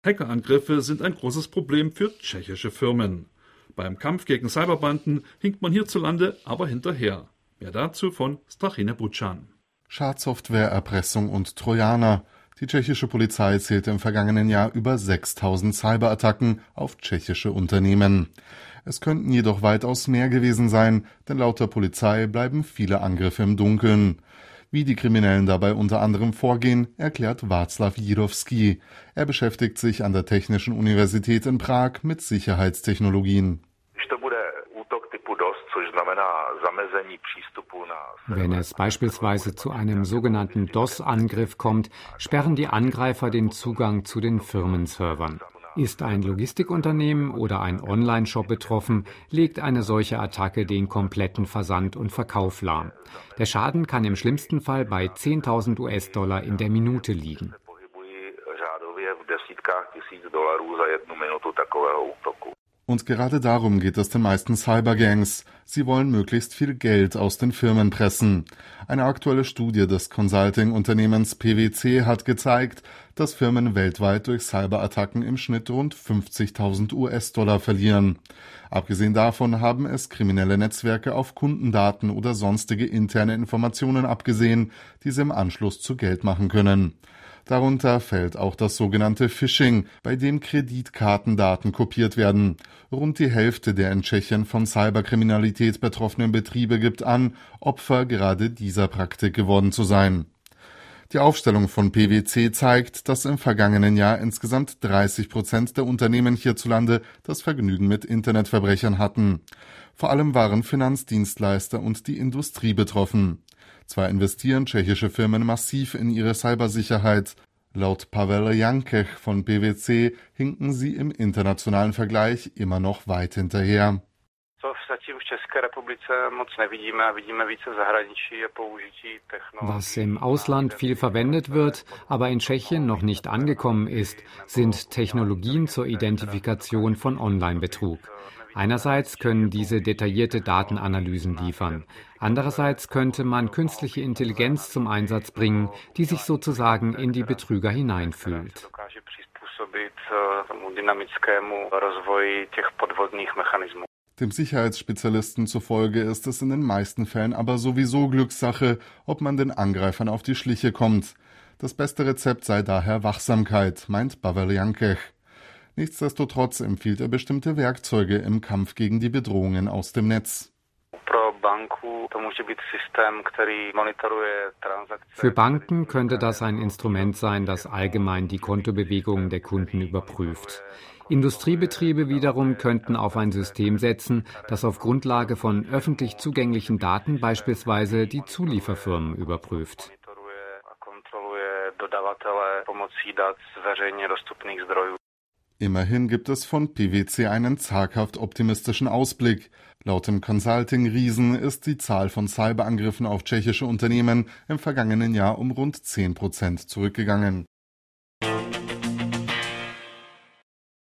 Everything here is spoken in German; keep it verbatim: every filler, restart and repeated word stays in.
Hackerangriffe sind ein großes Problem für tschechische Firmen. Beim Kampf gegen Cyberbanden hinkt man hierzulande aber hinterher. Mehr dazu von Strachine Bucan. Schadsoftware, Erpressung und Trojaner. Die tschechische Polizei zählte im vergangenen Jahr über sechstausend Cyberattacken auf tschechische Unternehmen. Es könnten jedoch weitaus mehr gewesen sein, denn laut der Polizei bleiben viele Angriffe im Dunkeln. Wie die Kriminellen dabei unter anderem vorgehen, erklärt Václav Jirovský. Er beschäftigt sich an der Technischen Universität in Prag mit Sicherheitstechnologien. Wenn es beispielsweise zu einem sogenannten DOS-Angriff kommt, sperren die Angreifer den Zugang zu den Firmenservern. Ist ein Logistikunternehmen oder ein Online-Shop betroffen, legt eine solche Attacke den kompletten Versand und Verkauf lahm. Der Schaden kann im schlimmsten Fall bei zehntausend US-Dollar in der Minute liegen. Und gerade darum geht es den meisten Cybergangs. Sie wollen möglichst viel Geld aus den Firmen pressen. Eine aktuelle Studie des Consulting-Unternehmens P W C hat gezeigt, dass Firmen weltweit durch Cyberattacken im Schnitt rund fünfzigtausend US-Dollar verlieren. Abgesehen davon haben es kriminelle Netzwerke auf Kundendaten oder sonstige interne Informationen abgesehen, die sie im Anschluss zu Geld machen können. Darunter fällt auch das sogenannte Phishing, bei dem Kreditkartendaten kopiert werden. Rund die Hälfte der in Tschechien von Cyberkriminalität betroffenen Betriebe gibt an, Opfer gerade dieser Praktik geworden zu sein. Die Aufstellung von P W C zeigt, dass im vergangenen Jahr insgesamt dreißig Prozent der Unternehmen hierzulande das Vergnügen mit Internetverbrechern hatten. Vor allem waren Finanzdienstleister und die Industrie betroffen. Zwar investieren tschechische Firmen massiv in ihre Cybersicherheit. Laut Pavel Jankech von P W C hinken sie im internationalen Vergleich immer noch weit hinterher. Was im Ausland viel verwendet wird, aber in Tschechien noch nicht angekommen ist, sind Technologien zur Identifikation von Online-Betrug. Einerseits können diese detaillierte Datenanalysen liefern. Andererseits könnte man künstliche Intelligenz zum Einsatz bringen, die sich sozusagen in die Betrüger hineinfühlt. Dem Sicherheitsspezialisten zufolge ist es in den meisten Fällen aber sowieso Glückssache, ob man den Angreifern auf die Schliche kommt. Das beste Rezept sei daher Wachsamkeit, meint Pavel Jankech. Nichtsdestotrotz empfiehlt er bestimmte Werkzeuge im Kampf gegen die Bedrohungen aus dem Netz. Für Banken könnte das ein Instrument sein, das allgemein die Kontobewegungen der Kunden überprüft. Industriebetriebe wiederum könnten auf ein System setzen, das auf Grundlage von öffentlich zugänglichen Daten beispielsweise die Zulieferfirmen überprüft. Immerhin gibt es von P W C einen zaghaft optimistischen Ausblick. Laut dem Consulting-Riesen ist die Zahl von Cyberangriffen auf tschechische Unternehmen im vergangenen Jahr um rund zehn Prozent zurückgegangen.